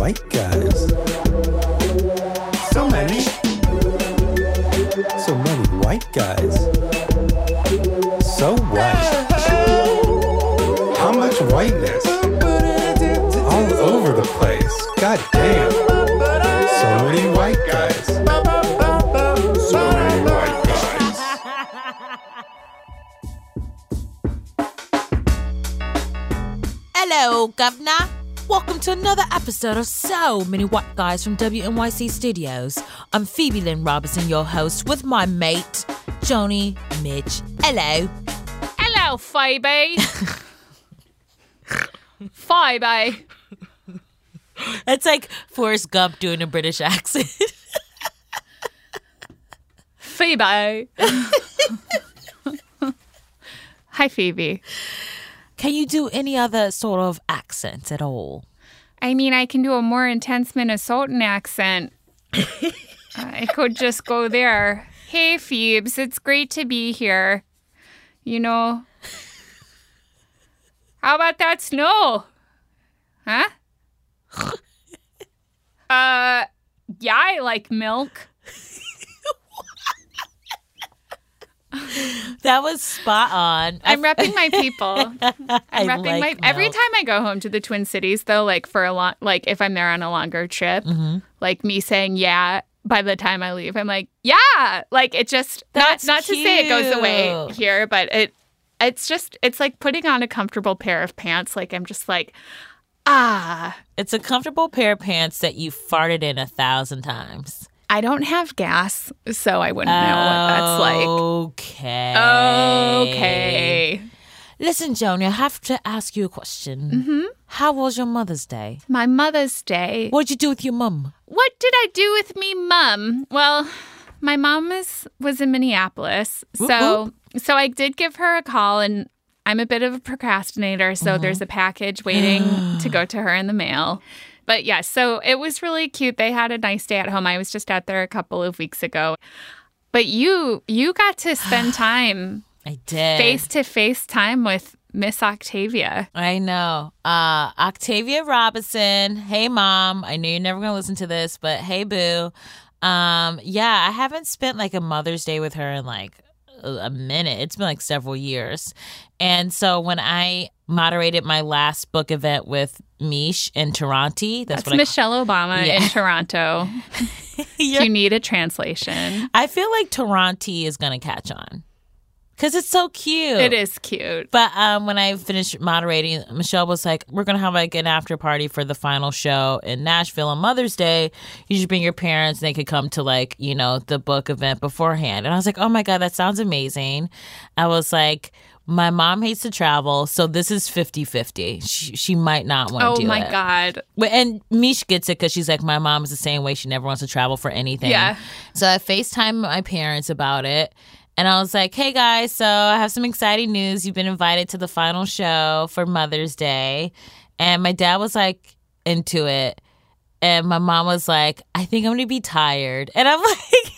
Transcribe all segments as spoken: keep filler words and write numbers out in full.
white guys. So many. So many white guys. So white. How much whiteness? All over the place. God damn. So many white guys. So many white guys. Hello, Governor. Welcome to another episode of So Many White Guys from W N Y C Studios. I'm Phoebe Lynn Robinson, your host, with my mate, Joni Mitch. Hello. Hello, Phoebe. Phoebe. It's like Forrest Gump doing a British accent. Phoebe. Hi, Phoebe. Can you do any other sort of accent at all? I mean, I can do a more intense Minnesotan accent. I could just go there. Hey, Phoebes, it's great to be here. You know. How about that snow? Huh? uh, yeah, I like milk. That was spot on. I'm repping my people. I'm I repping like my every milk. time I go home to the Twin Cities, though, like for a long, like if I'm there on a longer trip, Mm-hmm. like me saying yeah by the time I leave, I'm like yeah, like it just That's not not to say it goes away cute. here, but it it's just it's like putting on a comfortable pair of pants. Like I'm just like ah, It's a comfortable pair of pants that you farted in a thousand times. I don't have gas, so I wouldn't know what that's like. Okay. Okay. Listen, Joni, I have to ask you a question. Mm-hmm. How was your Mother's Day? My Mother's Day. What'd you do with your mum? What did I do with me mum? Well, my mom is, was in Minneapolis, Whoop, so so I did give her a call, and I'm a bit of a procrastinator, so Mm-hmm. there's a package waiting to go to her in the mail. But yeah, so it was really cute. They had a nice day at home. I was just out there a couple of weeks ago. But you you got to spend time, I did. face-to-face time with Miss Octavia. I know. Uh, Octavia Robinson. Hey, Mom. I know you're never going to listen to this, but hey, boo. Um, yeah, I haven't spent like a Mother's Day with her in like a a minute. It's been like several years. And so when I moderated my last book event with Mish in Toronto, that's, That's what Michelle Obama Yeah. in Toronto. I You need a translation. I feel like Toronto is going to catch on because it's so cute. It is cute. But um, when I finished moderating, Michelle was like, we're going to have like an after party for the final show in Nashville on Mother's Day. You should bring your parents and they could come to like, you know, the book event beforehand. And I was like, oh my God, that sounds amazing. I was like, my mom hates to travel, so this is fifty-fifty. She, she might not want to Oh do it. my God. Well, and Mish gets it because she's like, my mom is the same way. She never wants to travel for anything. Yeah. So I FaceTimed my parents about it. And I was like, hey, guys, so I have some exciting news. You've been invited to the final show for Mother's Day. And my dad was like into it. And my mom was like, I think I'm going to be tired. And I'm like...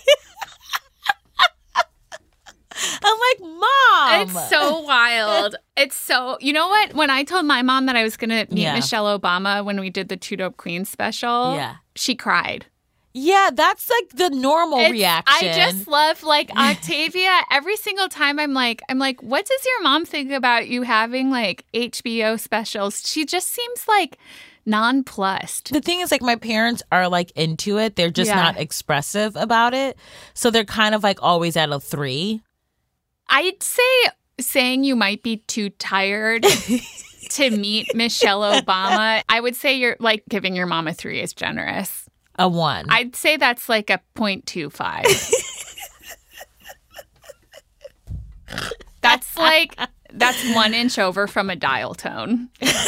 I'm like, Mom. It's so wild. It's so, you know what? When I told my mom that I was going to meet Yeah. Michelle Obama when we did the Two Dope Queens special, Yeah. she cried. Yeah, that's like the normal It's- reaction. I just love like Octavia. Every single time I'm like, I'm like, what does your mom think about you having like H B O specials? She just seems like nonplussed. The thing is, like, my parents are like into it. They're just Yeah. not expressive about it. So they're kind of like always at a three. I'd say saying you might be too tired to meet Michelle Obama, I would say you're like giving your mom a three is generous. A one. I'd say that's like a point two five. That's like, that's one inch over from a dial tone.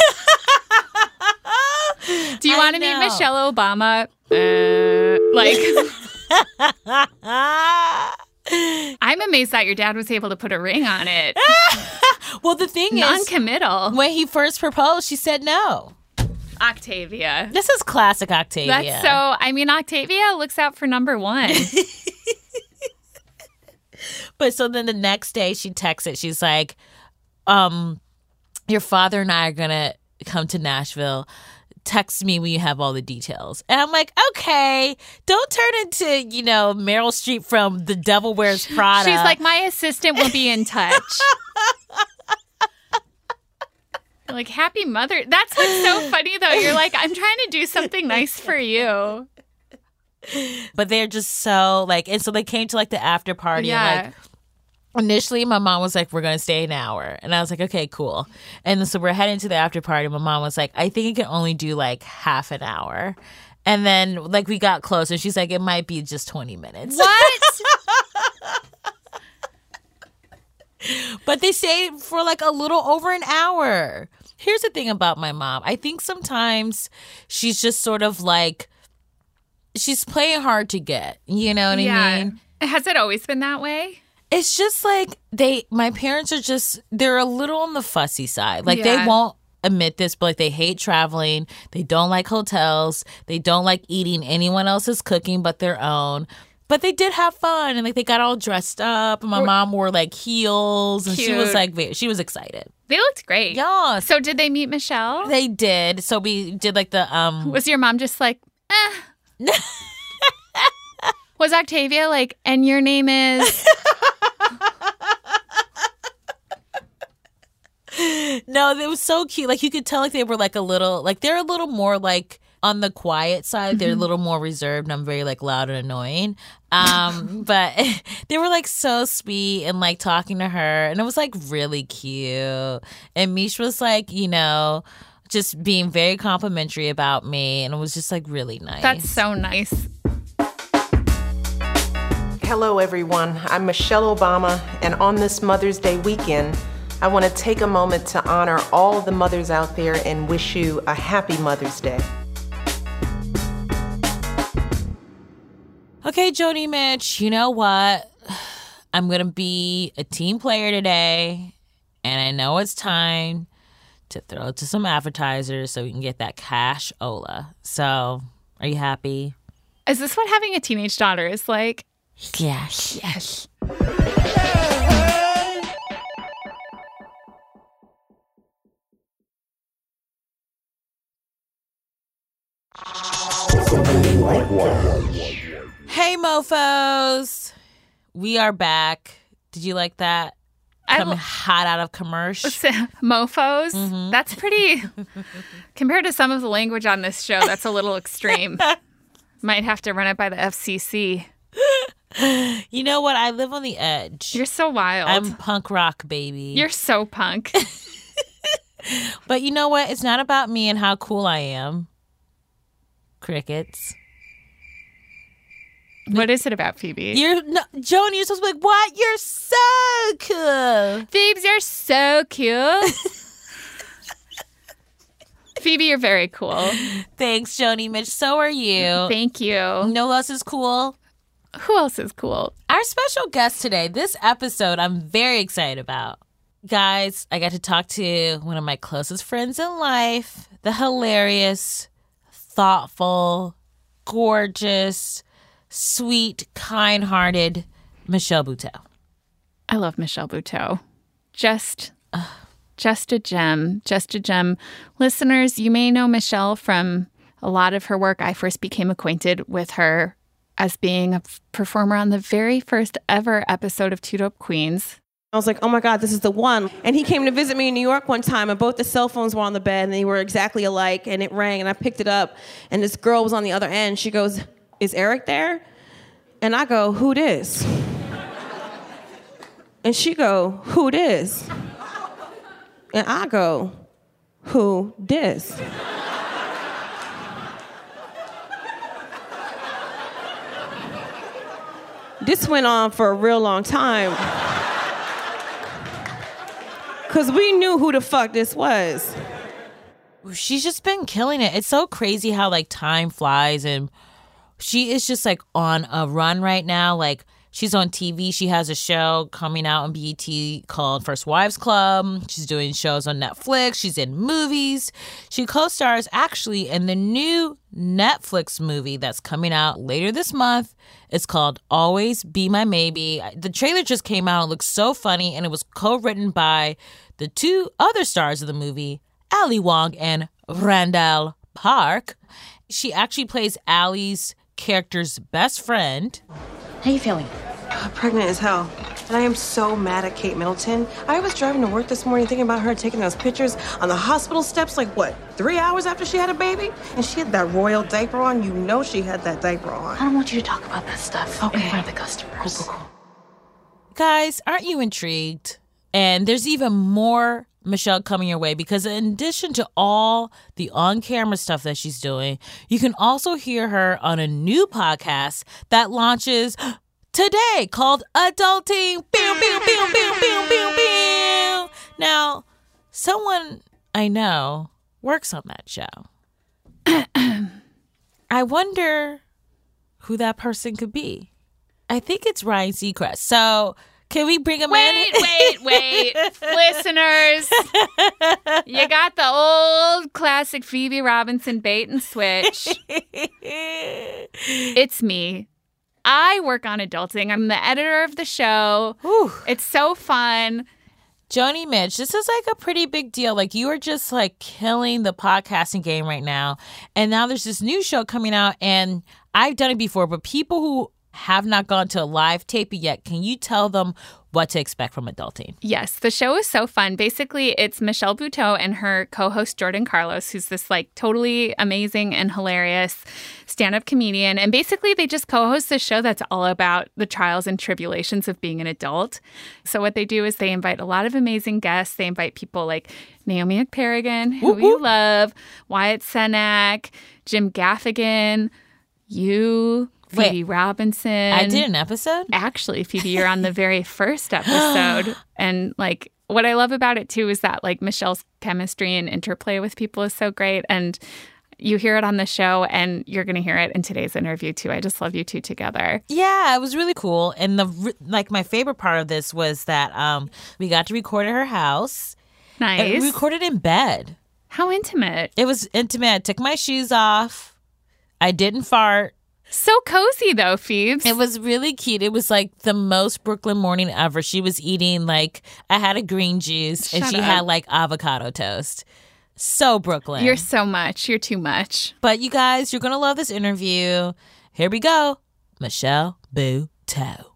Do you I want to meet know. Michelle Obama? Uh, like, I'm amazed that your dad was able to put a ring on it. Well, the thing is, Non-committal. when he first proposed, she said no. Octavia. This is classic Octavia. That's so, I mean, Octavia looks out for number one. But so then the next day she texts it. She's like, um, your father and I are going to come to Nashville text me when you have all the details. And I'm like, okay, don't turn into, you know, Meryl Streep from The Devil Wears Prada. She's like, my assistant will be in touch. You're like, happy mother. That's what's so funny, though. You're like, I'm trying to do something nice for you. But they're just so, like, and so they came to, like, the after party. Yeah. And, like, initially, my mom was like, we're going to stay an hour. And I was like, okay, cool. And so we're heading to the after party. My mom was like, I think it can only do, like, half an hour. And then, like, we got closer. She's like, it might be just twenty minutes. What? But they stayed for, like, a little over an hour. Here's the thing about my mom. I think sometimes she's just sort of, like, she's playing hard to get. You know what yeah. I mean? Has it always been that way? It's just like they, my parents are just, they're a little on the fussy side. Like Yeah. they won't admit this, but like they hate traveling. They don't like hotels. They don't like eating anyone else's cooking but their own. But they did have fun, and like they got all dressed up. And my mom wore like heels, and she was Cute. like, ve- she was excited. They looked great. Yeah, So did they meet Michelle? they did. So we did like the um. Was your mom just like, eh? Was Octavia like, and your name is? No, it was so cute. Like you could tell, like they were like a little, like they're a little more like on the quiet side. They're a little more reserved, and I'm very like loud and annoying. Um, but they were like so sweet and like talking to her, and it was like really cute. And Mish was like, you know, just being very complimentary about me, and it was just like really nice. That's so nice. Hello, everyone. I'm Michelle Obama, and on this Mother's Day weekend, I want to take a moment to honor all the mothers out there and wish you a happy Mother's Day. Okay, Joni Mitch, you know what? I'm going to be a team player today, and I know it's time to throw to some advertisers so we can get that cash Ola. So, are you happy? Is this what having a teenage daughter is like? Yes. Yes. Hey, mofos. We are back. Did you like that? I Coming l- hot out of commercial. Mofos. Mm-hmm. That's pretty, compared to some of the language on this show, that's a little extreme. Might have to run it by the F C C. You know what? I live on the edge. You're so wild. I'm punk rock, baby. You're so punk. But you know what? It's not about me and how cool I am. Crickets. What is it about Phoebe? You're no, Joni, you're supposed to be like, what? You're so cool. Phoebes, you're so cute. Phoebe, you're very cool. Thanks, Joni Mitch. So are you. Thank you. No less is cool. Who else is cool? Our special guest today, this episode, I'm very excited about. Guys, I got to talk to one of my closest friends in life, the hilarious, thoughtful, gorgeous, sweet, kind-hearted Michelle Buteau. I love Michelle Buteau. Just, uh, just a gem. Just a gem. Listeners, you may know Michelle from a lot of her work. I first became acquainted with her as being a f- performer on the very first ever episode of Two Dope Queens. I was like, oh my God, this is the one. And he came to visit me in New York one time, and both the cell phones were on the bed, and they were exactly alike, and it rang, and I picked it up, and this girl was on the other end. She goes, is Eric there? And I go, who dis? And she go, who dis? And I go, who dis? This went on for a real long time. Because we knew who the fuck this was. She's just been killing it. It's so crazy how, like, time flies, and she is just, like, on a run right now. Like, she's on T V. She has a show coming out on B E T called First Wives Club. She's doing shows on Netflix. She's in movies. She co-stars, actually, in the new Netflix movie that's coming out later this month. It's called Always Be My Maybe. The trailer just came out. It looks so funny, and it was co-written by the two other stars of the movie, Ali Wong and Randall Park. She actually plays Allie's character's best friend. How you feeling? Uh, pregnant as hell. And I am so mad at Kate Middleton. I was driving to work this morning thinking about her taking those pictures on the hospital steps, like, what, three hours after she had a baby? And she had that royal diaper on. You know she had that diaper on. I don't want you to talk about that stuff Okay. in front of the customers. Cool, cool, cool. Guys, aren't you intrigued? And there's even more Michelle coming your way because in addition to all the on-camera stuff that she's doing, you can also hear her on a new podcast that launches today called Adulting. Pew, pew, pew, pew, pew, pew, pew. Now, someone I know works on that show. I wonder who that person could be. I think it's Ryan Seacrest. So can we bring him Wait, in? wait, wait. Listeners, you got the old classic Phoebe Robinson bait and switch. It's me. I work on Adulting. I'm the editor of the show. Whew. It's so fun. Joni Mitch, this is like a pretty big deal. Like you are just like killing the podcasting game right now. And now there's this new show coming out and I've done it before, but people who have not gone to a live taping yet, can you tell them what to expect from Adulting? Yes, the show is so fun. Basically, it's Michelle Buteau and her co-host Jordan Carlos, who's this like totally amazing and hilarious stand-up comedian. And basically, they just co-host this show that's all about the trials and tribulations of being an adult. So what they do is they invite a lot of amazing guests. They invite people like Naomi McParagon, who whoop, we whoop. love, Wyatt Cenac, Jim Gaffigan, you, Phoebe Wait, Robinson. I did an episode? Actually, Phoebe, you're on the very first episode. And like what I love about it too is that like Michelle's chemistry and interplay with people is so great. And you hear it on the show and you're going to hear it in today's interview too. I just love you two together. Yeah, it was really cool. And the re- like my favorite part of this was that um we got to record at her house. Nice. And we recorded in bed. How intimate. It was intimate. I took my shoes off. I didn't fart. So cozy though, Phoebes. It was really cute. It was like the most Brooklyn morning ever. She was eating like, I had a green juice and Shut she up. had like avocado toast. So Brooklyn. You're so much. You're too much. But you guys, you're going to love this interview. Here we go. Michelle Buteau.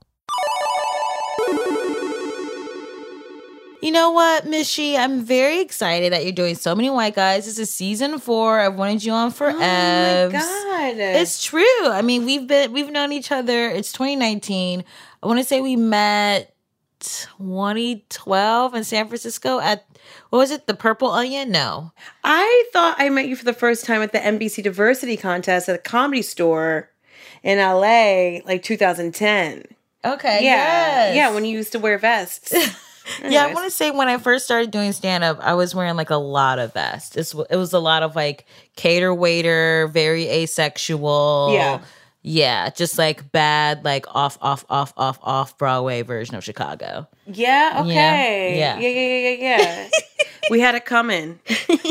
You know what, Mishy? I'm very excited that you're doing So Many White Guys. This is season four. I've wanted you on forever. Oh, my God. It's true. I mean, we've been we've known each other. It's twenty nineteen. I want to say we met twenty twelve in San Francisco at, what was it, the Purple Onion? No. I thought I met you for the first time at the N B C Diversity Contest at a Comedy Store in L A, like two thousand ten. Okay. Yeah. yes. Yeah, when you used to wear vests. Yeah, I want to say when I first started doing stand-up, I was wearing like a lot of vests. It's, it was a lot of like cater waiter, very asexual. Yeah. Yeah, just like bad, like off, off, off, off, off Broadway version of Chicago. Yeah, okay. Yeah. Yeah, yeah, yeah, yeah, yeah. We had it coming.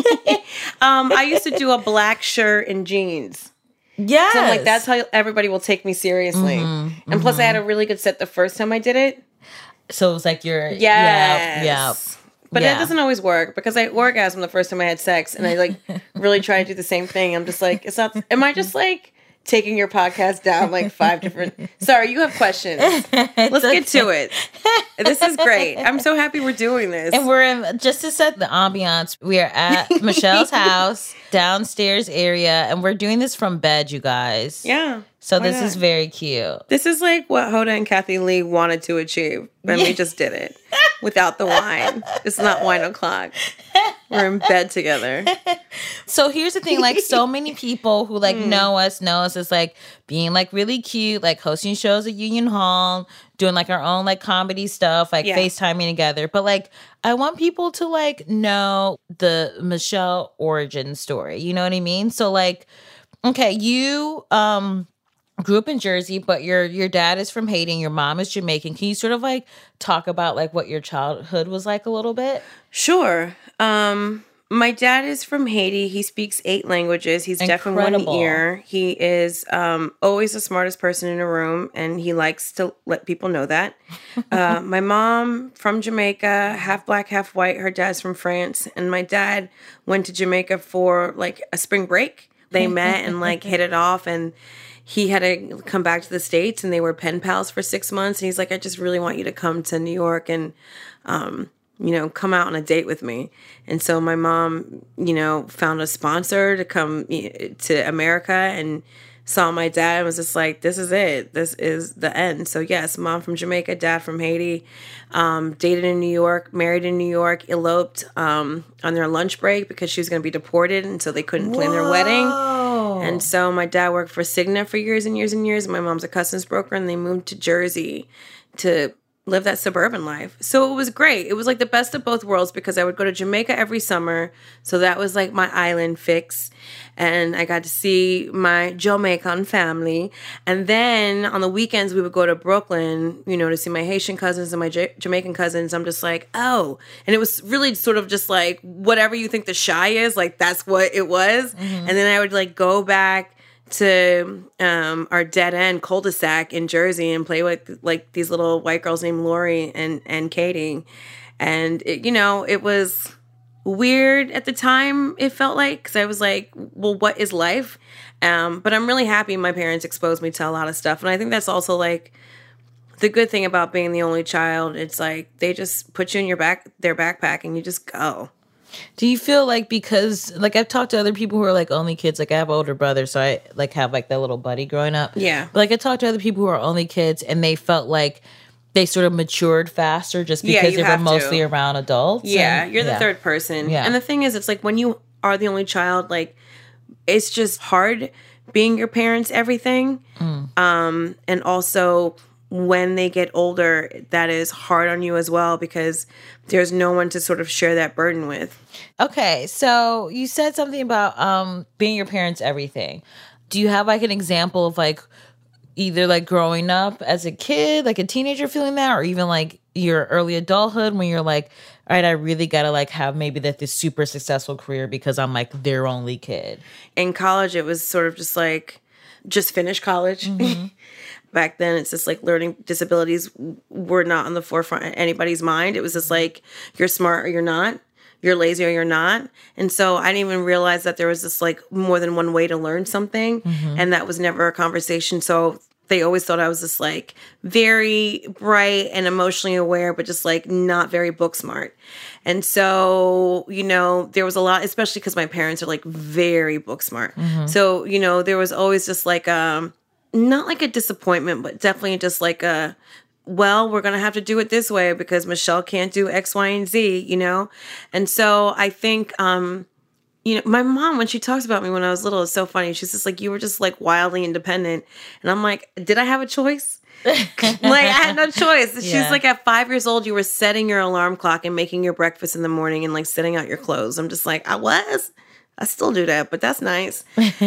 um, I used to do a black shirt and jeans. Yeah. So I'm like, that's how everybody will take me seriously. Mm-hmm, and plus, I had a really good set the first time I did it. So it was like your, Yes. yeah, yeah. But Yeah. it doesn't always work because I orgasmed the first time I had sex and I like really try to do the same thing. I'm just like, it's not, am I just like taking your podcast down like five different, sorry, you have questions. Let's get to it. This is great. I'm so happy we're doing this. And we're in, just to set the ambiance, we are at Michelle's house, downstairs area, and we're doing this from bed, you guys. yeah. So why this not? is very cute. This is like what Hoda and Kathy Lee wanted to achieve, and we just did it without the wine. It's not wine o'clock. We're in bed together. So here's the thing, like so many people who like Hmm. know us know us as like being like really cute, like hosting shows at Union Hall, doing like our own like comedy stuff, like Yeah. FaceTiming together. But like I want people to like know the Michelle origin story. You know what I mean? So like, okay, you um grew up in Jersey, but your your dad is from Haiti and your mom is Jamaican. Can you sort of like talk about like what your childhood was like a little bit? Sure. Um, My dad is from Haiti. He speaks eight languages. He's deaf in one Incredible. ear. He is um, always the smartest person in a room, and he likes to let people know that. Uh, my mom from Jamaica, half black, half white. Her dad's from France, and my dad went to Jamaica for like a spring break. They met and like hit it off, and he had to come back to the States, and they were pen pals for six months. And he's like, I just really want you to come to New York and, um, you know, come out on a date with me. And so my mom, you know, found a sponsor to come to America and saw my dad and was just like, this is it. This is the end. So yes, mom from Jamaica, dad from Haiti, um, dated in New York, married in New York, eloped um, on their lunch break because she was going to be deported. And so they couldn't plan their wedding. And so my dad worked for Cigna for years and years and years. My mom's a customs broker, and they moved to Jersey to live that suburban life. So it was great. It was like the best of both worlds because I would go to Jamaica every summer. So that was like my island fix. And I got to see my Jamaican family. And then on the weekends, we would go to Brooklyn, you know, to see my Haitian cousins and my J- Jamaican cousins. I'm just like, oh. And it was really sort of just like whatever you think the Shy is, like that's what it was. Mm-hmm. And then I would like go back to um, our dead end cul-de-sac in Jersey and play with like these little white girls named Lori and, and Katie. And, it, you know, it was weird at the time, it felt like, because I was like, well, what is life? Um, but I'm really happy my parents exposed me to a lot of stuff. And I think that's also like the good thing about being the only child. It's like they just put you in your back, their backpack and you just go. Do you feel like because, like, I've talked to other people who are, like, only kids. Like, I have an older brother, so I, like, have, like, that little buddy growing up. Yeah. But, like, I talked to other people who are only kids, and they felt like they sort of matured faster just Yeah, because you they were have mostly to. around adults. Yeah, and- you're the yeah. third person. Yeah. And the thing is, it's like when you are the only child, like, it's just hard being your parents' everything. Mm. Um, and also, when they get older, that is hard on you as well because there's no one to sort of share that burden with. Okay, so you said something about um, being your parents' everything. Do you have, like, an example of, like, either, like, growing up as a kid, like a teenager feeling that, or even, like, your early adulthood when you're like, all right, I really got to, like, have maybe that this super successful career because I'm, like, their only kid? In college, it was sort of just like, just finish college. Mm-hmm. Back then, it's just like learning disabilities were not on the forefront of anybody's mind. It was just like, you're smart or you're not. You're lazy or you're not. And so I didn't even realize that there was this like more than one way to learn something. Mm-hmm. And that was never a conversation. So they always thought I was just like very bright and emotionally aware, but just like not very book smart. And so, you know, there was a lot, especially because my parents are like very book smart. Mm-hmm. So, you know, there was always just like, um, not like a disappointment, but definitely just like a, well, we're going to have to do it this way because Michelle can't do X, Y, and Z, you know? And so I think, um, you know, my mom, when she talks about me when I was little, it's so funny. She's just like, you were just like wildly independent. And I'm like, did I have a choice? Like, I had no choice. She's Yeah. like, at five years old, you were setting your alarm clock and making your breakfast in the morning and like setting out your clothes. I'm just like, I was. I still do that, but that's nice.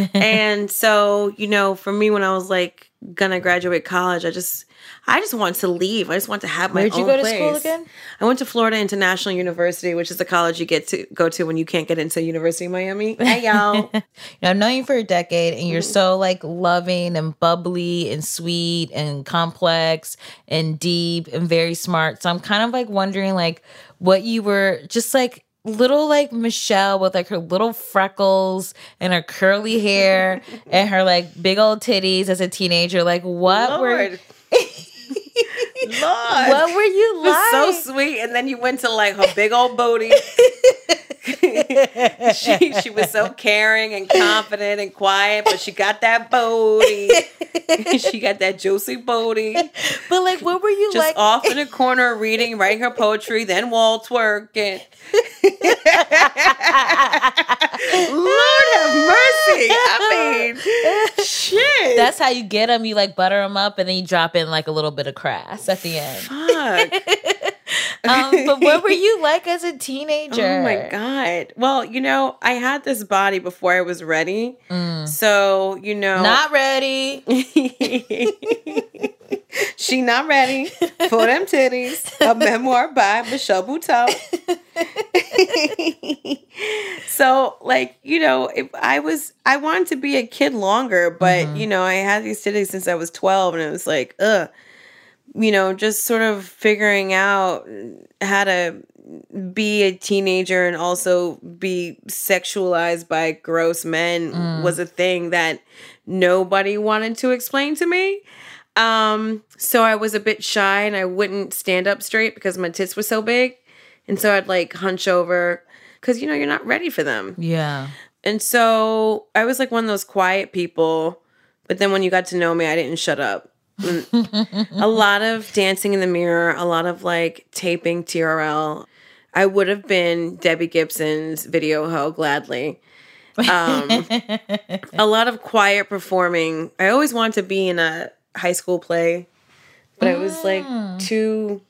And so, you know, for me, when I was like gonna graduate college, I just, I just wanted to leave. I just wanted to have my Where'd own you go to place. school again? I went to Florida International University, which is the college you get to go to when you can't get into University of Miami. Hey, y'all. You know, I've known you for a decade, and you're so like loving and bubbly and sweet and complex and deep and very smart. So I'm kind of like wondering like what you were just like little like Michelle with like her little freckles and her curly hair and her like big old titties as a teenager. Like what were Lord. Lord. what were you It was like? so sweet. And then you went to like her big old booty. she she was so caring and confident and quiet, but she got that booty. She got that juicy booty. But like what were you Just like? off in a corner reading, writing her poetry, then wall twerking. Lord have mercy. I mean, shit. That's how you get them. You like butter them up and then you drop in like a little bit of crass at the end. Fuck. Um, but what were you like as a teenager? Oh my God. Well, you know, I had this body before I was ready. Mm. So, you know. Not ready. She not ready for them titties. A memoir by Michelle Buteau. So, like, you know, if I was, I wanted to be a kid longer, but, mm-hmm. you know, I had these titties since I was twelve, and it was like, ugh, you know, just sort of figuring out how to be a teenager and also be sexualized by gross men mm. was a thing that nobody wanted to explain to me. Um, so I was a bit shy, and I wouldn't stand up straight because my tits were so big. And so I'd like hunch over because, you know, you're not ready for them. Yeah. And so I was like one of those quiet people. But then when you got to know me, I didn't shut up. A lot of dancing in the mirror, a lot of like taping T R L. I would have been Debbie Gibson's video hoe gladly. Um, a lot of quiet performing. I always wanted to be in a high school play, but mm. I was like too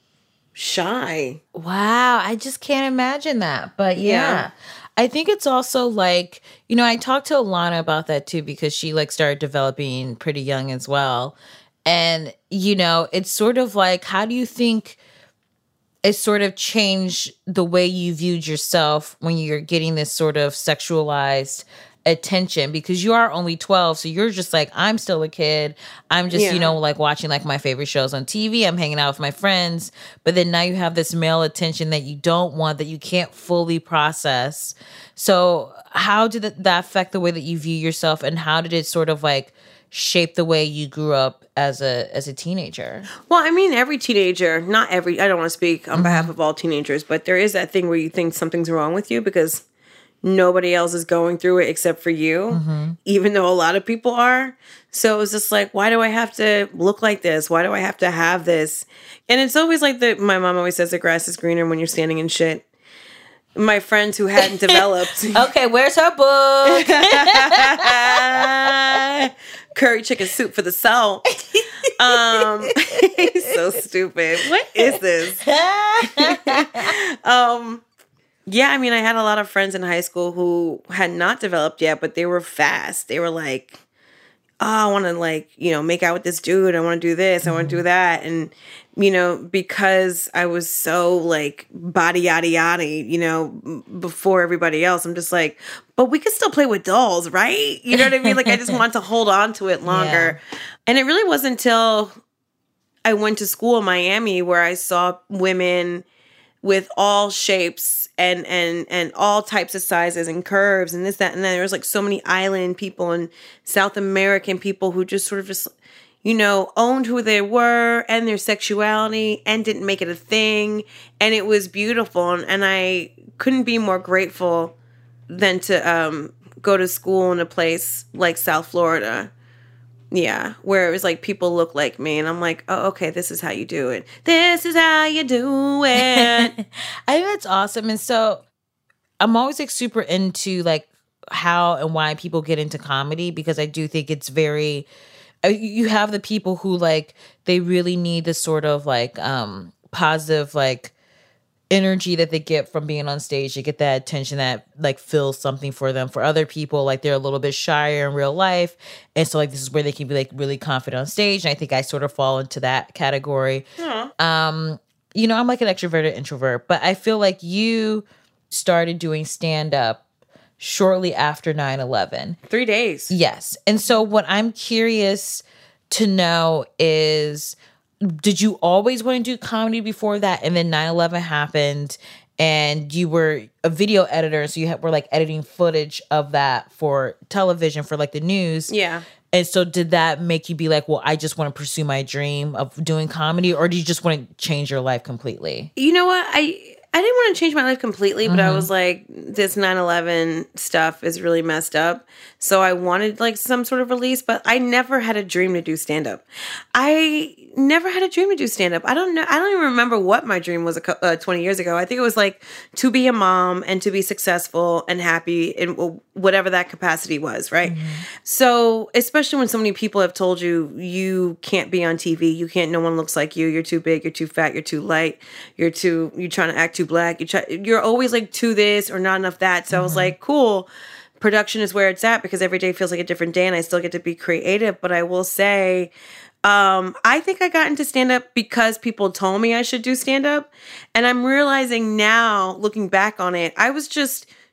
shy. Wow, I just can't imagine that. But yeah. yeah. I think it's also like, you know, I talked to Alana about that too, because she like started developing pretty young as well. And, you know, it's sort of like, how do you think it sort of changed the way you viewed yourself when you're getting this sort of sexualized attention? Because you are only twelve, so you're just like, I'm still a kid. I'm just, yeah. you know, like watching like my favorite shows on T V. I'm hanging out with my friends. But then now you have this male attention that you don't want, that you can't fully process. So how did that affect the way that you view yourself, and how did it sort of like shape the way you grew up as a as a teenager? Well, I mean, every teenager, not every, I don't want to speak on mm-hmm. behalf of all teenagers, but there is that thing where you think something's wrong with you because nobody else is going through it except for you, mm-hmm. even though a lot of people are. So it was just like, why do I have to look like this? Why do I have to have this? And it's always like the, my mom always says the grass is greener when you're standing in shit. My friends who hadn't developed. Okay, where's her book? Curry chicken soup for the soul. Um, so stupid. What is this? um, yeah, I mean, I had a lot of friends in high school who had not developed yet, but they were fast. They were like, oh, I want to like, you know, make out with this dude. I want to do this. I want to do that. And, you know, because I was so like body yada yada, you know, before everybody else, I'm just like, but we could still play with dolls, right? You know what I mean? Like, I just want to hold on to it longer. Yeah. And it really wasn't until I went to school in Miami where I saw women with all shapes and and and all types of sizes and curves and this, that, and then there was like so many island people and South American people who just sort of just, you know, owned who they were and their sexuality and didn't make it a thing. And it was beautiful. And, and I couldn't be more grateful than to um, go to school in a place like South Florida. Yeah, where it was like people look like me, and I'm like, oh, okay, this is how you do it. This is how you do it. I think that's awesome. And so I'm always like super into like how and why people get into comedy, because I do think it's very, you have the people who like, they really need this sort of like um, positive like energy that they get from being on stage. They get that attention that like fills something for them. For other people, like they're a little bit shyer in real life, and so like this is where they can be like really confident on stage. And I think I sort of fall into that category. Aww. Um, you know, I'm like an extroverted introvert, but I feel like you started doing stand up shortly after nine eleven. Three days. Yes. And so what I'm curious to know is, did you always want to do comedy before that? And then nine eleven happened and you were a video editor. So you had, were like editing footage of that for television, for like the news. Yeah. And so did that make you be like, well, I just want to pursue my dream of doing comedy? Or do you just want to change your life completely? You know what? I... I didn't want to change my life completely, but mm-hmm. I was like, this nine eleven stuff is really messed up. So I wanted like some sort of release, but I never had a dream to do stand-up. I never had a dream to do stand-up. I don't know. I don't even remember what my dream was a, uh, twenty years ago. I think it was like to be a mom and to be successful and happy in whatever that capacity was, right? Mm-hmm. So especially when so many people have told you, you can't be on T V, you can't, no one looks like you, you're too big, you're too fat, you're too light, you're too, you're trying to act too black, you try, you're always like to this or not enough that. So mm-hmm. I was like, cool, production is where it's at, because every day feels like a different day and I still get to be creative. But I will say, um, I think I got into stand-up because people told me I should do stand-up. And I'm realizing now, looking back on it, I was just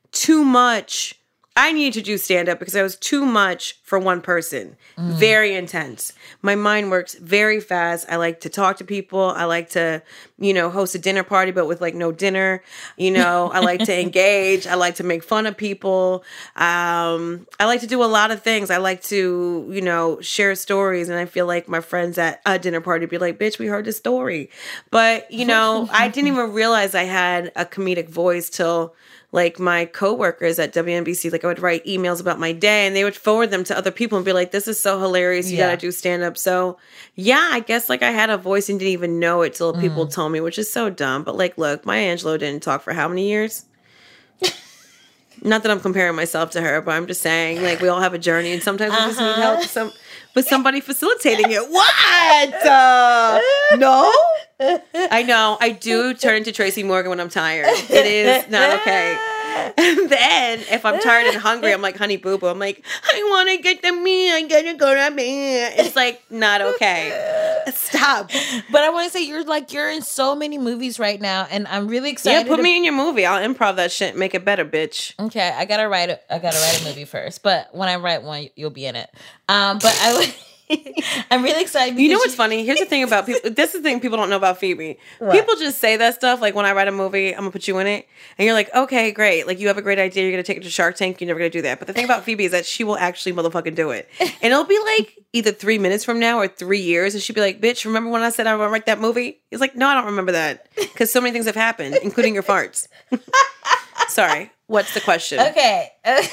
too much. I needed to do stand-up because I was too much for one person. Mm. Very intense. My mind works very fast. I like to talk to people. I like to, you know, host a dinner party, but with like no dinner. You know, I like to engage. I like to make fun of people. Um, I like to do a lot of things. I like to, you know, share stories. And I feel like my friends at a dinner party be like, bitch, we heard this story. But, you know, I didn't even realize I had a comedic voice till like my coworkers at W N B C, like I would write emails about my day and they would forward them to other people and be like, this is so hilarious. You yeah. got to do stand up. So yeah, I guess like I had a voice and didn't even know it till mm. people told me, which is so dumb. But like, look, Maya Angelou didn't talk for how many years? Not that I'm comparing myself to her, but I'm just saying like we all have a journey and sometimes we just uh-huh. need help some, with somebody facilitating it. What? Uh, no? I know. I do turn into Tracy Morgan when I'm tired. It is not okay. And then if I'm tired and hungry, I'm like Honey Boo Boo. I'm like, I want to get the meat. I gotta go to bed. It's like not okay. Stop. But I want to say you're like you're in so many movies right now, and I'm really excited. Yeah, put to- me in your movie. I'll improv that shit. Make it better, bitch. Okay, I gotta write. A, I gotta write a movie first. But when I write one, you'll be in it. Um, but I would. I'm really excited. You know what's funny? Here's the thing about people. This is the thing people don't know about Phoebe. What? People just say that stuff. Like when I write a movie, I'm gonna put you in it, and you're like, okay, great. Like you have a great idea. You're gonna take it to Shark Tank. You're never gonna do that. But the thing about Phoebe is that she will actually motherfucking do it, and it'll be like either three minutes from now or three years, and she'll be like, bitch, remember when I said I want to write that movie? He's like, no, I don't remember that because so many things have happened, including your farts. Sorry. What's the question? Okay.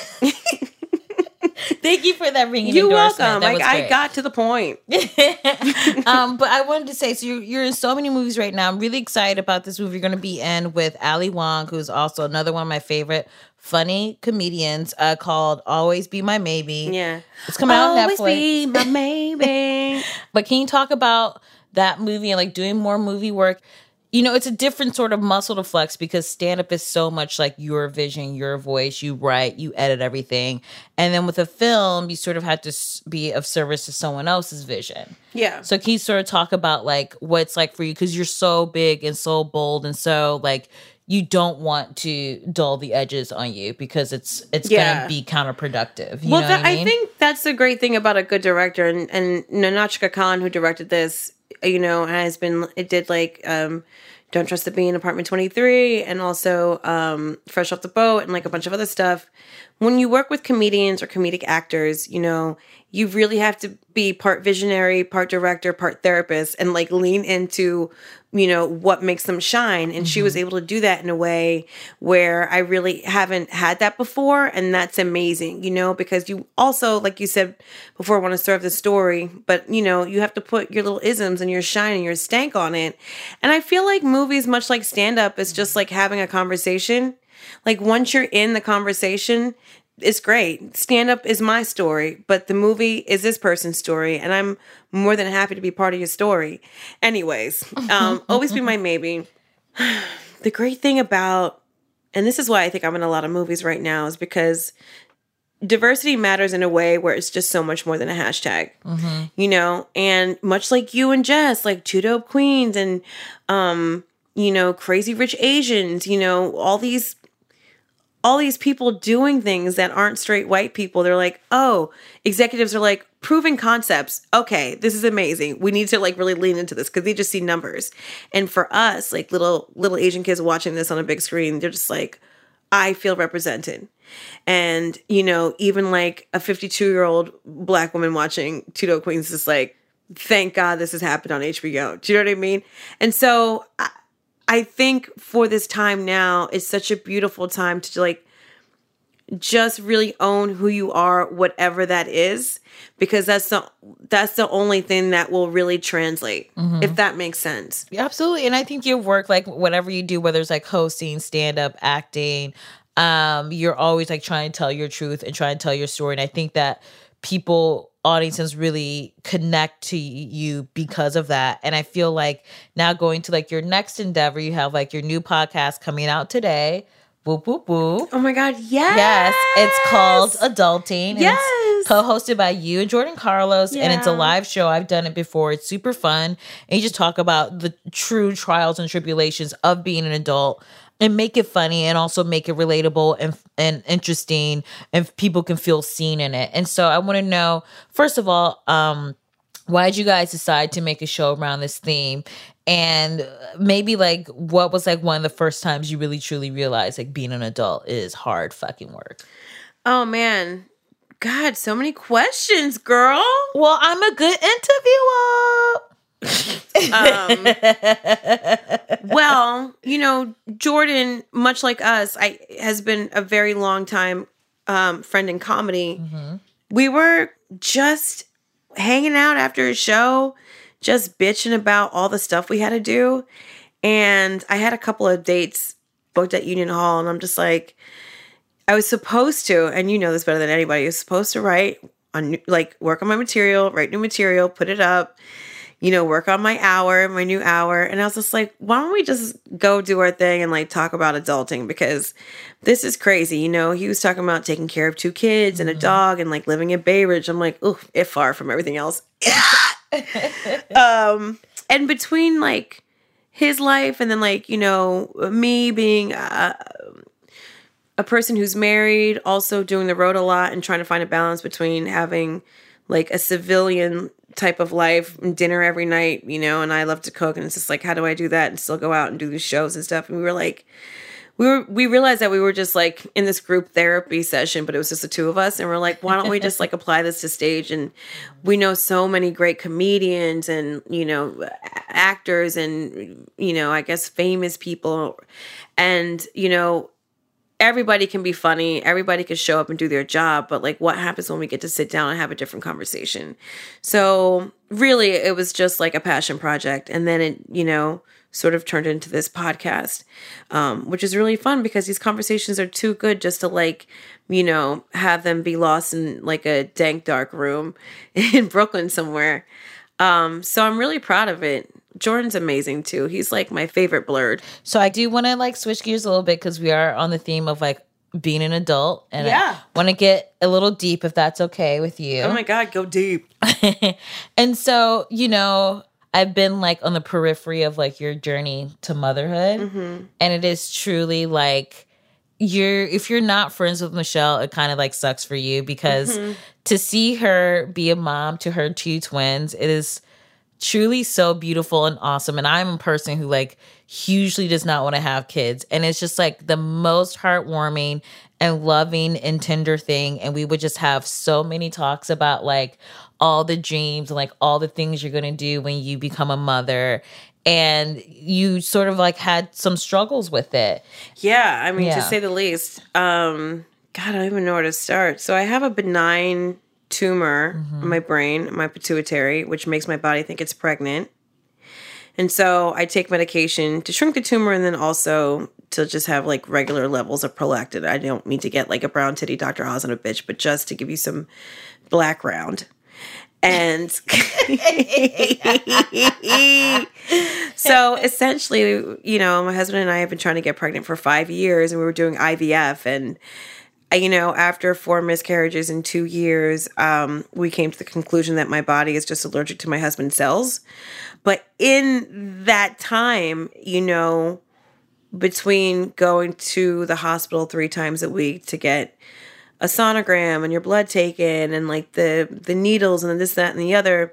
Thank you for that ringing You're endorsement. welcome. Like, I got to the point. um, but I wanted to say, so you're, you're in so many movies right now. I'm really excited about this movie you're going to be in with Ali Wong, who's also another one of my favorite funny comedians, uh, called Always Be My Maybe. Yeah. It's coming out on Netflix. Always Be My Maybe. But can you talk about that movie and like doing more movie work? You know, it's a different sort of muscle to flex because stand-up is so much like your vision, your voice. You write, you edit everything. And then with a film, you sort of have to be of service to someone else's vision. Yeah. So can you sort of talk about like what it's like for you? Because you're so big and so bold and so like you don't want to dull the edges on you because it's it's yeah. going to be counterproductive. You well, know that, what I, mean? I think that's the great thing about a good director. And, and Nahnatchka Khan, who directed this, you know, has been, it did like um, Don't Trust the Bee in Apartment twenty-three and also um, Fresh Off the Boat and like a bunch of other stuff. When you work with comedians or comedic actors, you know, you really have to be part visionary, part director, part therapist, and like lean into, you know, what makes them shine. And mm-hmm. she was able to do that in a way where I really haven't had that before. And that's amazing, you know, because you also, like you said before, want to serve the story, but you know, you have to put your little isms and your shine and your stank on it. And I feel like movies, much like stand-up, is just like having a conversation. Like once you're in the conversation, it's great. Stand-up is my story, but the movie is this person's story, and I'm more than happy to be part of your story. Anyways, um, Always Be My Maybe. The great thing about, and this is why I think I'm in a lot of movies right now, is because diversity matters in a way where it's just so much more than a hashtag, mm-hmm. you know? And much like you and Jess, like Two Dope Queens and, um, you know, Crazy Rich Asians, you know, all these all these people doing things that aren't straight white people. They're like, oh, executives are like, proven concepts. Okay, this is amazing. We need to like really lean into this because they just see numbers. And for us, like little little Asian kids watching this on a big screen, they're just like, I feel represented. And, you know, even like a fifty-two-year-old black woman watching Two Dope Queens is like, thank God this has happened on H B O. Do you know what I mean? And so I, I think for this time now, it's such a beautiful time to like just really own who you are, whatever that is, because that's the that's the only thing that will really translate, mm-hmm. if that makes sense. Yeah, absolutely. And I think your work, like whatever you do, whether it's like hosting, stand-up, acting, um, you're always like trying to tell your truth and trying to tell your story. And I think that people, audiences really connect to you because of that. And I feel like now going to like your next endeavor, you have like your new podcast coming out today. Whoop, whoop, whoop. Oh my God, yes. Yes, it's called Adulting. Yes. It's co-hosted by you and Jordan Carlos, yeah. and it's a live show. I've done it before. It's super fun. And you just talk about the true trials and tribulations of being an adult. and make it funny and also make it relatable and and interesting, and people can feel seen in it. And so I want to know, first of all, um, why did you guys decide to make a show around this theme? And maybe like what was like one of the first times you really truly realized like being an adult is hard fucking work? Oh man. God, so many questions, girl. Well, I'm a good interviewer. um, well, you know, Jordan, much like us, I has been a very long time um, friend in comedy. Mm-hmm. We were just hanging out after a show, just bitching about all the stuff we had to do. And I had a couple of dates booked at Union Hall, and I'm just like, I was supposed to, and you know this better than anybody, I was supposed to write on, like, work on my material, write new material, put it up, you know, work on my hour, my new hour. And I was just like, why don't we just go do our thing and like talk about adulting? Because this is crazy. You know, he was talking about taking care of two kids and a dog and like living in Bay Ridge. I'm like, ooh, it far from everything else. um, and between like his life and then like, you know, me being uh, a person who's married, also doing the road a lot and trying to find a balance between having like a civilian type of life and dinner every night, you know, and I love to cook, and it's just like, how do I do that and still go out and do these shows and stuff? And we were like, we were, we realized that we were just like in this group therapy session, but it was just the two of us. And we're like, why don't we just like apply this to stage? And we know so many great comedians and, you know, actors and, you know, I guess famous people. And, you know, everybody can be funny. Everybody can show up and do their job. But like, what happens when we get to sit down and have a different conversation? So really, it was just like a passion project. And then it, you know, sort of turned into this podcast, um, which is really fun because these conversations are too good just to like, you know, have them be lost in like a dank, dark room in Brooklyn somewhere. Um, so I'm really proud of it. Jordan's amazing too. He's like my favorite blurred. So I do want to like switch gears a little bit because we are on the theme of like being an adult, and yeah. I want to get a little deep if that's okay with you. Oh my God, go deep. And so, you know, I've been like on the periphery of like your journey to motherhood, mm-hmm. and it is truly like you're if you're not friends with Michelle, it kind of like sucks for you because mm-hmm. to see her be a mom to her two twins, it is truly so beautiful and awesome. And I'm a person who like hugely does not want to have kids, and it's just like the most heartwarming and loving and tender thing. And we would just have so many talks about like all the dreams and like all the things you're going to do when you become a mother. And you sort of like had some struggles with it. Yeah. I mean, yeah. to say the least. Um, God, I don't even know where to start. So I have a benign tumor mm-hmm. in my brain, my pituitary, which makes my body think it's pregnant. And so I take medication to shrink the tumor and then also to just have like regular levels of prolactin. I don't mean to get like a brown titty Doctor Oz on a bitch, but just to give you some background. And so essentially, you know, my husband and I have been trying to get pregnant for five years and we were doing I V F. And, you know, after four miscarriages in two years, um, we came to the conclusion that my body is just allergic to my husband's cells. But in that time, you know, between going to the hospital three times a week to get a sonogram and your blood taken and like the, the needles and this, that, and the other,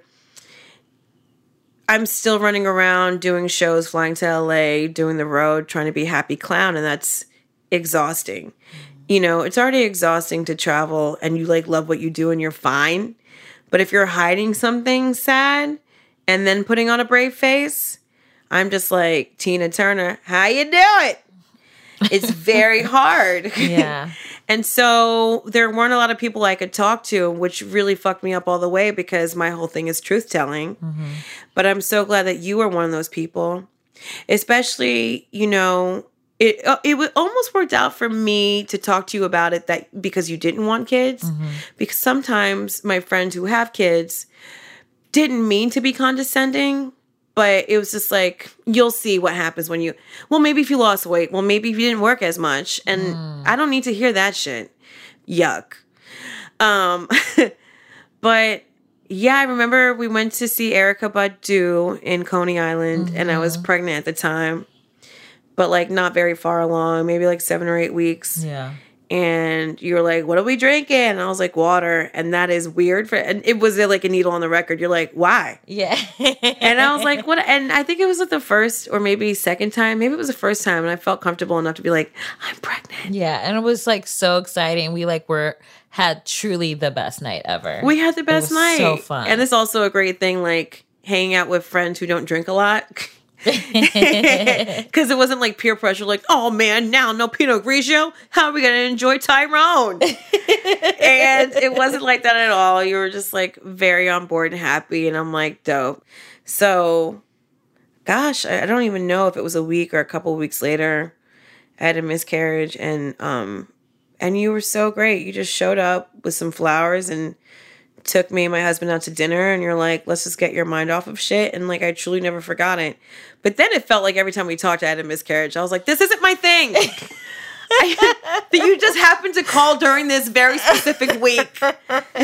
I'm still running around doing shows, flying to L A, doing the road, trying to be a happy clown. And that's exhausting. You know, it's already exhausting to travel and you like love what you do and you're fine. But if you're hiding something sad and then putting on a brave face, I'm just like, Tina Turner, how you do it? It's very hard. Yeah. And so there weren't a lot of people I could talk to, which really fucked me up all the way because my whole thing is truth telling. Mm-hmm. But I'm so glad that you are one of those people, especially, you know, it it almost worked out for me to talk to you about it that because you didn't want kids, mm-hmm. because sometimes my friends who have kids didn't mean to be condescending. But it was just like, you'll see what happens when you, well, maybe if you lost weight. Well, maybe if you didn't work as much. And mm. I don't need to hear that shit. Yuck. Um, but yeah, I remember we went to see Erykah Badu in Coney Island mm-hmm. and I was pregnant at the time. but like not very far along, maybe like seven or eight weeks. Yeah. And you were like, what are we drinking? And I was like, water. And that is weird. For And it was like a needle on the record. You're like, why? Yeah. And I was like, what? And I think it was like the first or maybe second time. Maybe it was the first time. And I felt comfortable enough to be like, I'm pregnant. Yeah. And it was like so exciting. We like were, had truly the best night ever. We had the best it was night. So fun. And it's also a great thing, like hanging out with friends who don't drink a lot. Because it wasn't like peer pressure, like, oh man, now no Pinot Grigio. How are we going to enjoy Tyrone? And it wasn't like that at all. You were just like very on board and happy. And I'm like, dope. So, gosh, I I don't even know if it was a week or a couple of weeks later. I had a miscarriage, and um, and you were so great. You just showed up with some flowers and took me and my husband out to dinner, and you're like, let's just get your mind off of shit. And like, I truly never forgot it. But then it felt like every time we talked, I had a miscarriage. I was like, this isn't my thing. I, that you just happened to call during this very specific week. but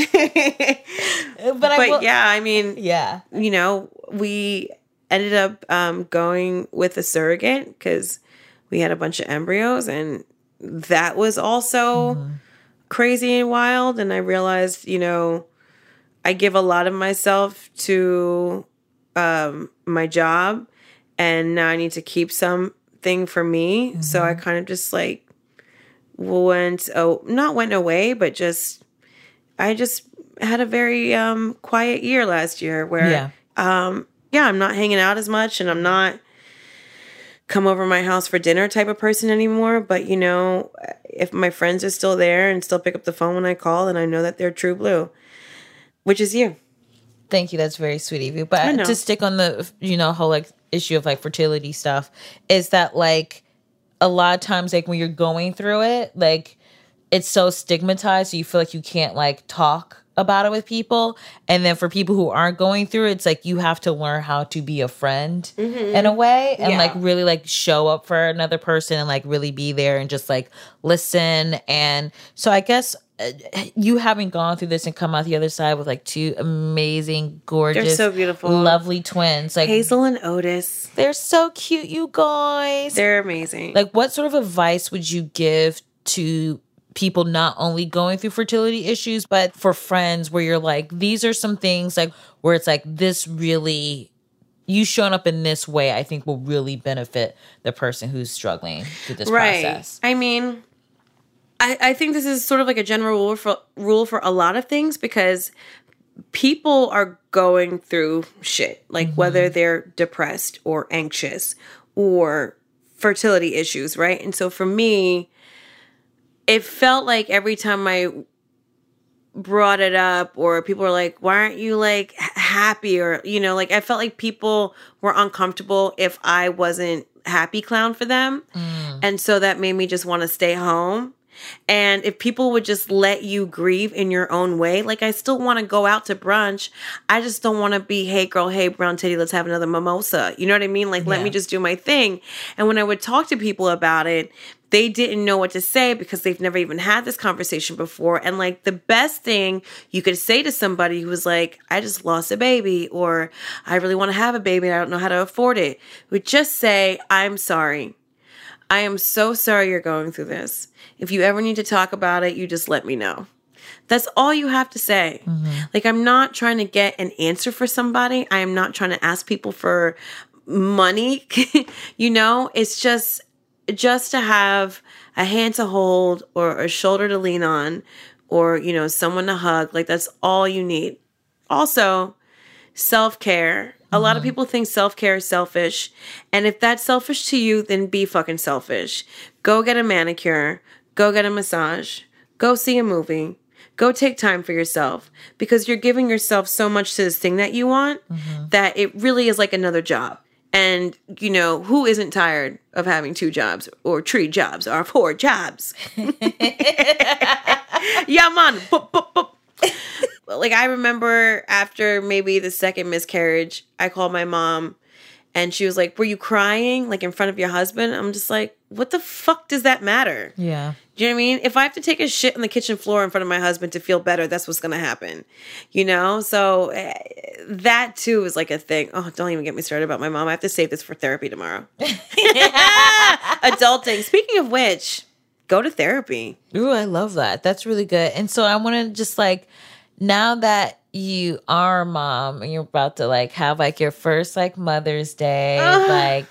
but I will, yeah, I mean, yeah, you know, we ended up um, going with a surrogate because we had a bunch of embryos, and that was also mm-hmm. crazy and wild. And I realized, you know, I give a lot of myself to um, my job, and now I need to keep something for me. Mm-hmm. So I kind of just like went, oh, not went away, but just, I just had a very um, quiet year last year where, yeah. Um, yeah, I'm not hanging out as much, and I'm not come over my house for dinner type of person anymore. But, you know, if my friends are still there and still pick up the phone when I call, then I know that they're true blue. Which is you. Thank you. That's very sweet of you. But to stick on the, you know, whole like issue of like fertility stuff, is that like a lot of times like when you're going through it, like it's so stigmatized, so you feel like you can't like talk about it with people. And then for people who aren't going through it, it's like you have to learn how to be a friend mm-hmm. in a way, and yeah. like really like show up for another person and like really be there and just like listen. And so I guess you having gone through this and come out the other side with like two amazing, gorgeous, they're so beautiful, lovely twins, like Hazel and Otis. They're so cute, you guys. They're amazing. Like, what sort of advice would you give to people not only going through fertility issues, but for friends where you're like, these are some things like where it's like, this really, you showing up in this way, I think will really benefit the person who's struggling through this right. process. I mean, I, I think this is sort of like a general rule for rule for a lot of things, because people are going through shit, like mm-hmm. whether they're depressed or anxious or fertility issues, right? And so for me, it felt like every time I brought it up, or people were like, why aren't you like happy? Or, you know, like I felt like people were uncomfortable if I wasn't happy clown for them. Mm. And so that made me just want to stay home. And if people would just let you grieve in your own way, like I still want to go out to brunch. I just don't want to be, hey girl, hey brown titty, let's have another mimosa. You know what I mean? Like, yeah. let me just do my thing. And when I would talk to people about it, they didn't know what to say because they've never even had this conversation before. And like the best thing you could say to somebody who was like, I just lost a baby, or I really want to have a baby and I don't know how to afford it, would just say, I'm sorry. I am so sorry you're going through this. If you ever need to talk about it, you just let me know. That's all you have to say. Mm-hmm. Like, I'm not trying to get an answer for somebody. I am not trying to ask people for money. You know, it's just, just to have a hand to hold or a shoulder to lean on, or, you know, someone to hug. Like, that's all you need. Also, self-care. A mm-hmm. lot of people think self-care is selfish. And if that's selfish to you, then be fucking selfish. Go get a manicure. Go get a massage. Go see a movie. Go take time for yourself, because you're giving yourself so much to this thing that you want mm-hmm. that it really is like another job. And, you know, who isn't tired of having two jobs or three jobs or four jobs? Yeah, man. Boop, boop, boop. Like, I remember after maybe the second miscarriage, I called my mom and she was like, were you crying like in front of your husband? I'm just like, what the fuck does that matter? Yeah. Do you know what I mean? If I have to take a shit on the kitchen floor in front of my husband to feel better, that's what's going to happen. You know? So uh, that too is like a thing. Oh, don't even get me started about my mom. I have to save this for therapy tomorrow. Adulting. Speaking of which, go to therapy. Ooh, I love that. That's really good. And so I want to just like, now that you are a mom and you're about to like have like your first like Mother's Day, uh, like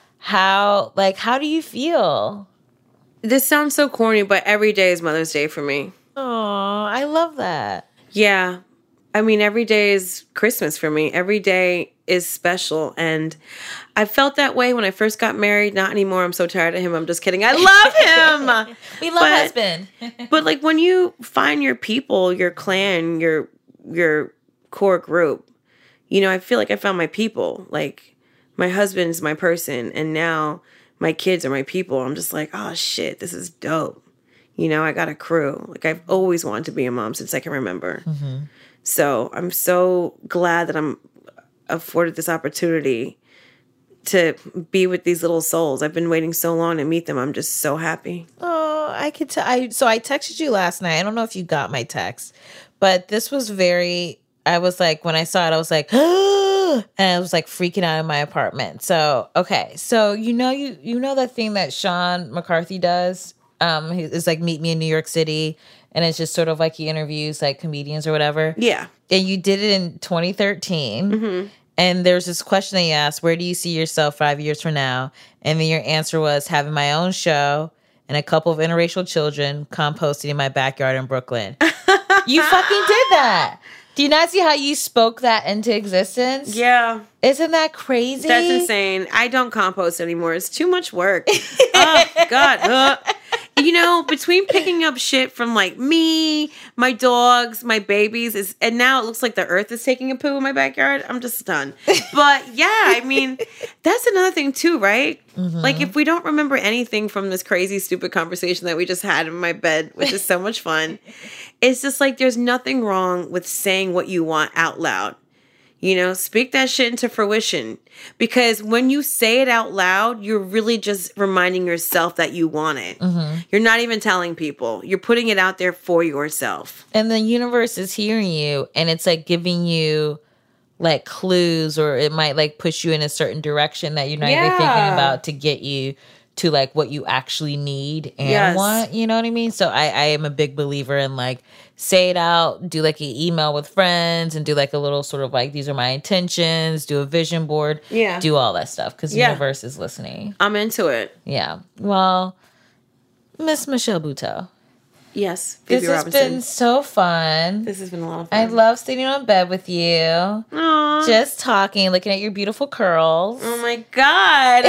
how, like, how do you feel? This sounds so corny, but every day is Mother's Day for me. Oh, I love that. Yeah. I mean, every day is Christmas for me. Every day is special. And I felt that way when I first got married. Not anymore. I'm so tired of him. I'm just kidding. I love him. We love but, husband. But like when you find your people, your clan, your your core group, you know, I feel like I found my people. Like my husband's my person. And now my kids are my people. I'm just like, oh shit, this is dope. You know, I got a crew. Like I've always wanted to be a mom since I can remember. Mm-hmm. So I'm so glad that I'm afforded this opportunity to be with these little souls. I've been waiting so long to meet them. I'm just so happy. Oh, I could tell. I so I texted you last night. I don't know if you got my text, but this was very. I was like, when I saw it, I was like, and I was like freaking out in my apartment. So okay, so you know you you know that thing that Sean McCarthy does. Um, it's like Meet Me in New York City. And it's just sort of like he interviews like comedians or whatever. Yeah. And you did it in twenty thirteen. Mm-hmm. And there's this question that you asked, where do you see yourself five years from now? And then your answer was having my own show and a couple of interracial children composting in my backyard in Brooklyn. You fucking did that. Do you not see how you spoke that into existence? Yeah. Isn't that crazy? That's insane. I don't compost anymore. It's too much work. Oh, God. Uh. You know, between picking up shit from like me, my dogs, my babies, is and now it looks like the earth is taking a poo in my backyard. I'm just done. But yeah, I mean, that's another thing too, right? Mm-hmm. Like if we don't remember anything from this crazy, stupid conversation that we just had in my bed, which is so much fun, it's just like there's nothing wrong with saying what you want out loud. You know, speak that shit into fruition. Because when you say it out loud, you're really just reminding yourself that you want it. Mm-hmm. You're not even telling people. You're putting it out there for yourself. And the universe is hearing you, and it's like giving you like clues, or it might like push you in a certain direction that you're not yeah. even thinking about to get you to like what you actually need and yes. want. You know what I mean? So I, I am a big believer in like, say it out, do like an email with friends and do like a little sort of like, these are my intentions, do a vision board, yeah. do all that stuff because the yeah. universe is listening. I'm into it. Yeah. Well, Miss Michelle Buteau. Yes. Phoebe This Robinson. Has been so fun. This has been a lot of fun. I love sitting on bed with you. Aww. Just talking, looking at your beautiful curls. Oh my God.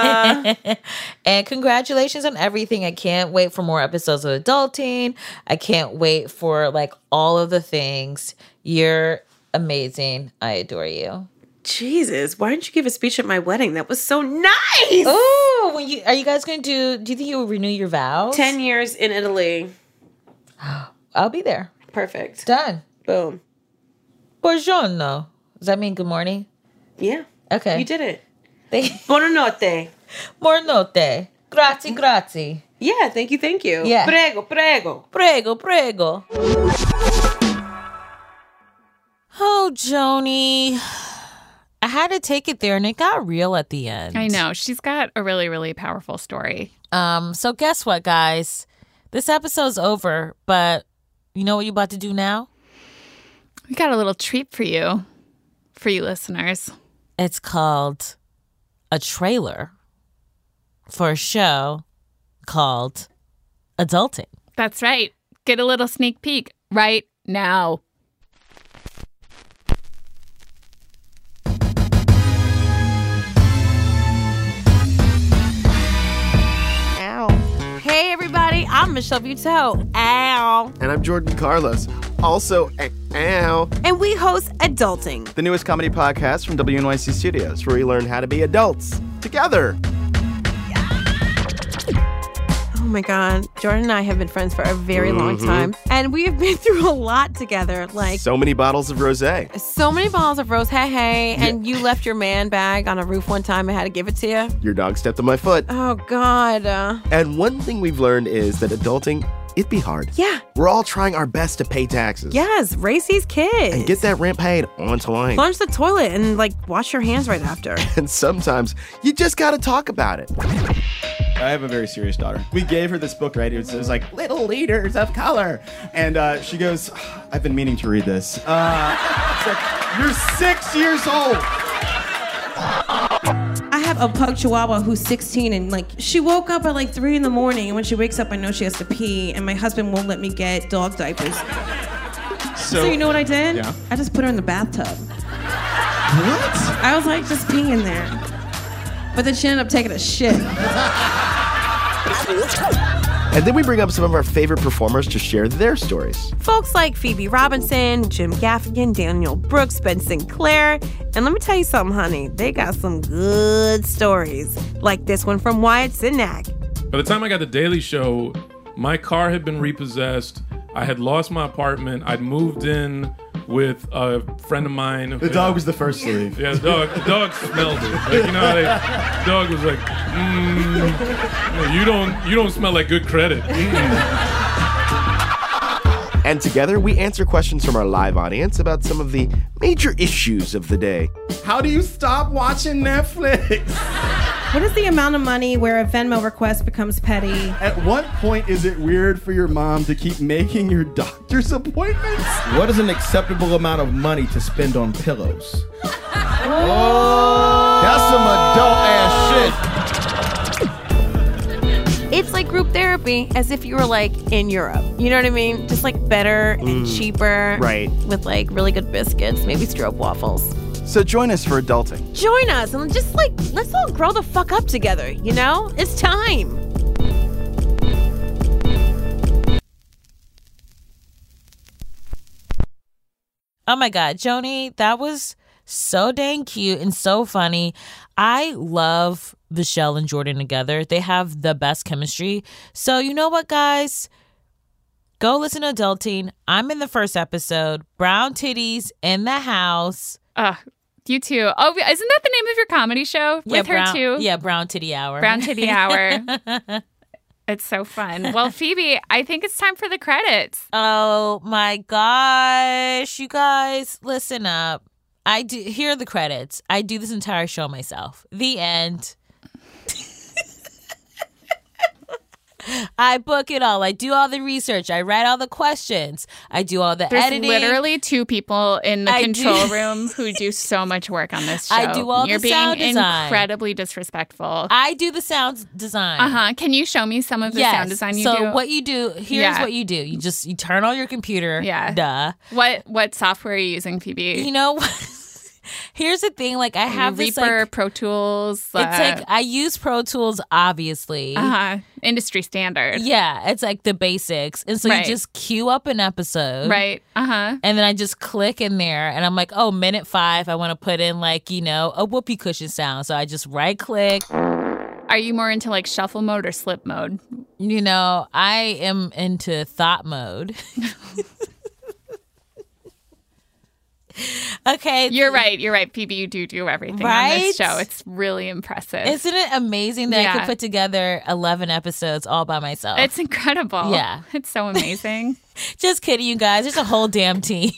Uh... And congratulations on everything. I can't wait for more episodes of Adulting. I can't wait for like all of the things. You're amazing. I adore you. Jesus, why didn't you give a speech at my wedding? That was so nice. Oh, when you are you guys going to do, do you think you will renew your vows? ten years in Italy. I'll be there. Perfect. Done. Boom. Buongiorno. Does that mean good morning? Yeah. Okay. You did it. They- Buonanotte. Buonanotte. Grazie, grazie. Yeah, thank you, thank you. Yeah. Prego, prego. Prego, prego. Oh, Joni. I had to take it there, and it got real at the end. I know. She's got a really, really powerful story. Um. So guess what, guys? This episode's over, but you know what you're about to do now? We got a little treat for you, for you listeners. It's called a trailer for a show called Adulting. That's right. Get a little sneak peek right now. Hey, everybody, I'm Michelle Buteau. Ow. And I'm Jordan Carlos. Also, a- ow. And we host Adulting, the newest comedy podcast from W N Y C Studios, where we learn how to be adults together. Oh, my God. Jordan and I have been friends for a very Mm-hmm. long time. And we have been through a lot together. Like, So many bottles of rosé. so many bottles of rose. Hey, hey. And you left your man bag on a roof one time. I had to give it to you. Your dog stepped on my foot. Oh, God. Uh, And one thing we've learned is that adulting, it'd be hard. yeah. We're all trying our best to pay taxes. Yes. Raise these kids. And get that rent paid on time. Plunge the toilet and, like, wash your hands right after. And sometimes you just gotta talk about it. I have a very serious daughter. We gave her this book, right? It was, it was like Little Leaders of Color. And uh, she goes, I've been meaning to read this. Uh, it's like, you're six years old. I have a pug chihuahua who's sixteen, and like she woke up at like three in the morning, and when she wakes up I know she has to pee, and my husband won't let me get dog diapers. So, So, you know what I did? Yeah. I just put her in the bathtub. What? I was like, just pee in there. But then she ended up taking a shit. And then we bring up some of our favorite performers to share their stories. Folks like Phoebe Robinson, Jim Gaffigan, Daniel Brooks, Ben Sinclair. And let me tell you something, honey. They got some good stories. Like this one from Wyatt Cenac. By the time I got the Daily Show, my car had been repossessed. I had lost my apartment. I'd moved in with a friend of mine. The dog was the first to leave. Yeah, the dog, the dog smelled it. Like, you know how they, the dog was like, mm, you don't, you don't smell like good credit. Mm. And together we answer questions from our live audience about some of the major issues of the day. How do you stop watching Netflix? What is the amount of money where a Venmo request becomes petty? At what point is it weird for your mom to keep making your doctor's appointments? What is an acceptable amount of money to spend on pillows? Oh, that's some adult ass shit. It's like group therapy, as if you were like in Europe. You know what I mean? Just like better and cheaper. Right. With like really good biscuits, maybe stroop waffles. So join us for adulting. Join us and just like, let's all grow the fuck up together, you know? It's time. Oh my God, Joni, that was so dang cute and so funny. I love Michelle and Jordan together. They have the best chemistry. So you know what, guys? Go listen to Adulting. I'm in the first episode. Brown Titties in the house. Uh, you too. Oh, isn't that the name of your comedy show with yeah, her brown, too? Yeah, Brown Titty Hour. Brown Titty Hour. It's so fun. Well, Phoebe, I think it's time for the credits. Oh my gosh, you guys, listen up. I do. Here are the credits. I do this entire show myself. The end. I book it all. I do all the research. I write all the questions. I do all the There's editing. literally two people in the I control do. room who do so much work on this show. I do all You're the being sound design. incredibly disrespectful. I do the sound design. Uh huh. Can you show me some of the yes. sound design you so do? So what you do? Here's Yeah. what you do. You just you turn on your computer. Yeah. Duh. What what software are you using, Phoebe? You know what? Here's the thing, like I have Reaper, this like, Pro Tools. It's like I use Pro Tools, obviously. uh huh. Industry standard. Yeah, it's like the basics, and so Right. you just queue up an episode, Right. Uh huh. and then I just click in there, and I'm like, oh, minute five, I want to put in like you know a whoopee cushion sound, so I just right click. Are you more into like shuffle mode or slip mode? You know, I am into thought mode. Okay. You're right. You're right, Phoebe. You do do everything on this Right? show. It's really impressive. Isn't it amazing that I Yeah. could put together eleven episodes all by myself? It's incredible. Yeah. It's so amazing. Just kidding, you guys. There's a whole damn team.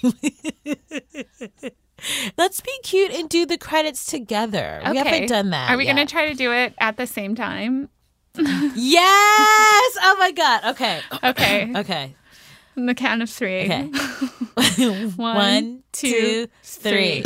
Let's be cute and do the credits together. We Okay. haven't done that. Are we yet. going to try to do it at the same time? Yes! Oh my God. Okay. Okay. Okay. On the count of three. Okay. One, One, two, two, three.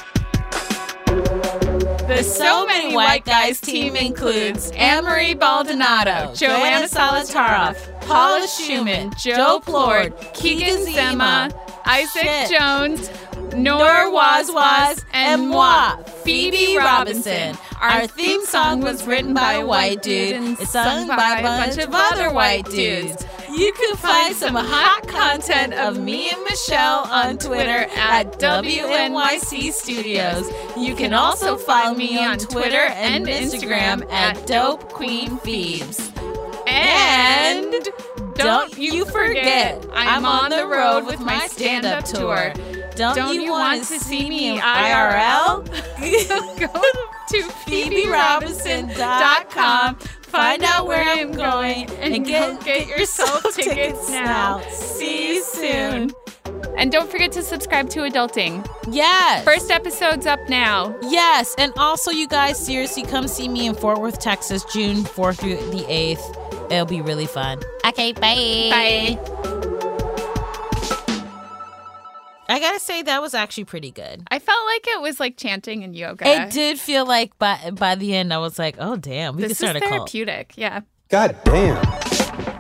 The So Many White Guys team includes Anne-Marie Baldonado, Joanna Solitaroff, Paula Schumann, Joe Plord, Keegan Zema, Isaac Shit. Jones, Nora Wazwaz, and moi, Phoebe Robinson. Our theme song was written by a white dude and sung by a bunch of other white dudes. You can find some hot content of me and Michelle on Twitter at W N Y C Studios. You can also follow me on Twitter and Instagram at Dope Queen Phoebes. And don't you forget, I'm on the road with my stand-up tour. Don't, Don't you, you want want to to see see me me in I R L? Go to Phoebe Robinson dot com. Find out where I'm going and get, get yourself tickets now. See you soon. And don't forget to subscribe to Adulting. Yes. First episode's up now. Yes. And also, you guys, seriously, come see me in Fort Worth, Texas, June fourth through the eighth. It'll be really fun. Okay, bye. Bye. I gotta say, that was actually pretty good. I felt like it was like chanting and yoga. It did feel like by by the end, I was like, oh, damn, we This could start is a cult. therapeutic. Yeah. God damn.